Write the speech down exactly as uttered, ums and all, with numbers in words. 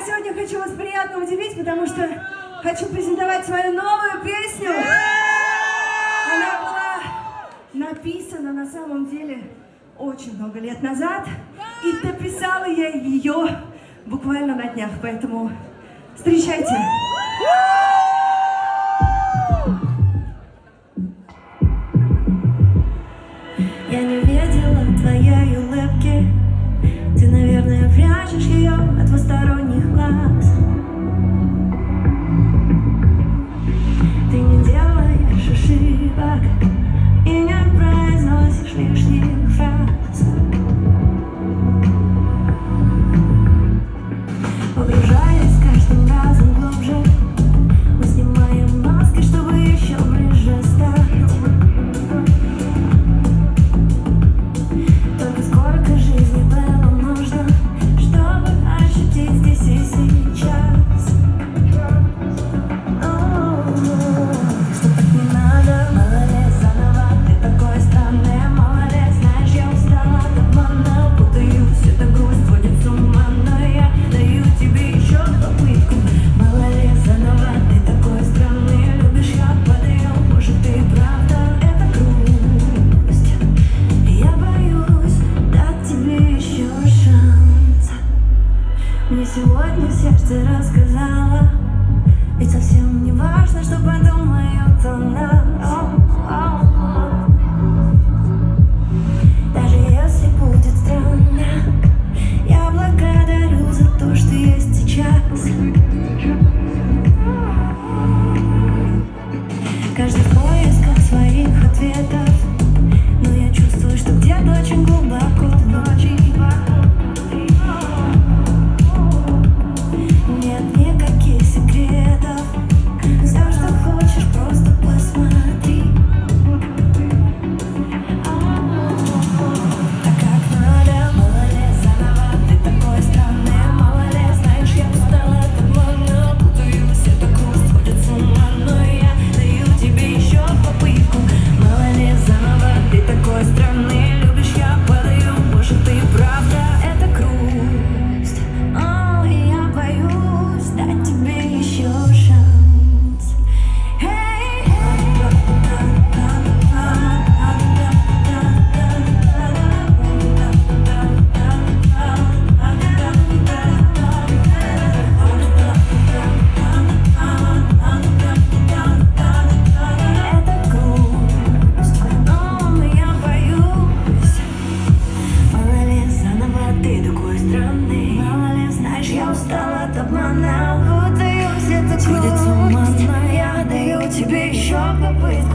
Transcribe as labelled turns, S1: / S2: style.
S1: я сегодня хочу вас приятно удивить, потому что хочу презентовать свою новую песню. Она была написана на самом деле очень много лет назад, и дописала я ее буквально на днях, поэтому встречайте.
S2: Я не видела твоей улыбки, ты, наверное, прячешь ее от посторонних глаз. Ты не делаешь ошибок и не произносишь лишних фраз. Погружаясь каждым разом глубже, мы снимаем маски, чтобы еще ближе стать. Только сколько жизни было нужно, чтобы ощутить здесь и сейчас. Что так не надо, молодец, заново. Ты такой странный, молодец. Знаешь, я устала от обмана, путаюсь, эта грусть сводит с ума, но я даю тебе еще попытку. Молодец, заново. Ты такой странный, любишь, я подаю. Может, ты правда, это грусть. Я боюсь дать тебе еще шанс. Мне сегодня сердце рассказала, ведь совсем не важно, что подумают о нас. Даже если будет странно, я благодарю за то, что есть сейчас. Каждый в поисках своих ответов, но я чувствую, что где-то очень глубоко внутри нет никаких секретов. Все, что хочешь, просто посмотри. Так как надо, молодец, заново. Ты такой странный, молодец. Знаешь, я устала от обмана, путаюсь, эта грусть сводит с ума, но я даю тебе еще попытку. Молодец, заново. Ты такой странный, любишь, я подаю. Может, ты правда, это грусть. О, я боюсь дать тебе еще шанс. Hey, это грусть, но я боюсь. Молодец, заново, ты такой странный. Молодец, знаешь, я устала от обмана, путаюсь, это грусть, но я даю тебе еще попытку.